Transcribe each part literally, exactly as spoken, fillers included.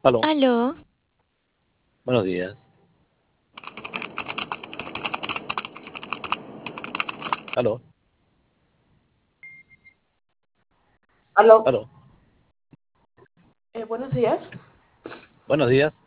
Aló, Aló, buenos días. Aló, Aló, aló, eh, buenos días. buenos días.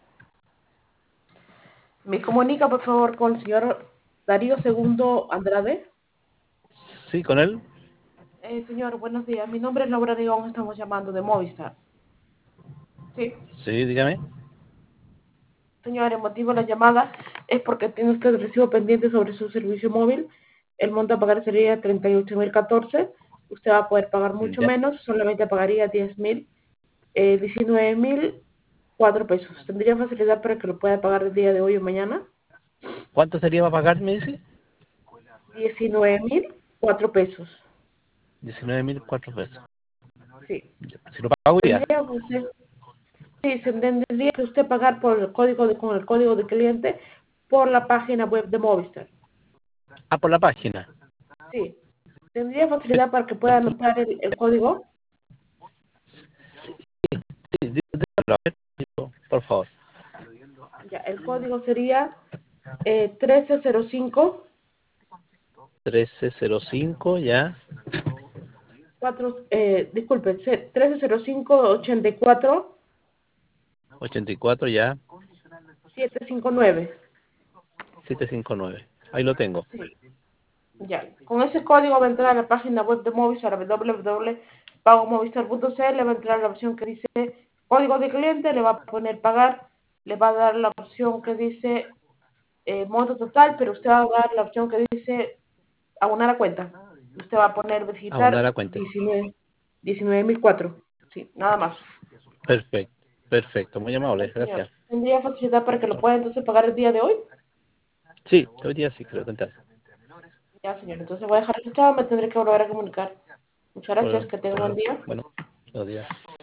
Me comunica, por favor, con el señor Darío Segundo Andrade. Sí, con él. Eh, señor, buenos días. Mi nombre es Laura León, estamos llamando de Movistar. Sí, Sí, dígame. señor, el motivo de la llamada es porque tiene usted el recibo pendiente sobre su servicio móvil. El monto a pagar sería treinta y ocho mil catorce. Usted va a poder pagar mucho Ya. menos, solamente pagaría diez mil, eh, diecinueve mil cuatro pesos. ¿Tendría facilidad para que lo pueda pagar el día de hoy o mañana? ¿Cuánto sería para pagar, me dice? Diecinueve mil cuatro pesos. Diecinueve mil cuatro pesos. Sí. Ya. Si lo pago ya. Tendría usted, sí, se tendría que usted pagar por el código de, con el código de cliente por la página web de Movistar. Ah, por la página. Sí. ¿Tendría Sí, facilidad para que pueda entonces, anotar el, el código? sí, sí, dí- dígamelo, a ver, digo, por favor. Ya, el código sería eh, trece cero cinco Trece cero cinco, ya. cuatro, eh, disculpe, ce- trece cero cinco ochenta y cuatro Ochenta y cuatro, ya. setecientos cincuenta y nueve. Setecientos cincuenta y nueve. Ahí lo tengo. Sí. Ya, con ese código va a entrar a la página web de Movistar, w w w punto pago movistar punto c l, va a entrar la opción que dice código de cliente, le va a poner pagar, le va a dar la opción que dice eh, monto total, pero usted va a dar la opción que dice abonar a cuenta. Usted va a poner Abonar digitar la cuenta. diecinueve mil cuatro. Sí, nada más. Perfecto, perfecto. Muy amable, Ya, señor. gracias. ¿Tendría facilidad para que lo pueda entonces pagar el día de hoy? Sí, hoy día sí, creo que entonces. Ya, señor. Entonces voy a dejar registrado, me tendré que volver a comunicar. Muchas gracias, Bueno, que tenga un buen bueno, día. bueno, buenos días.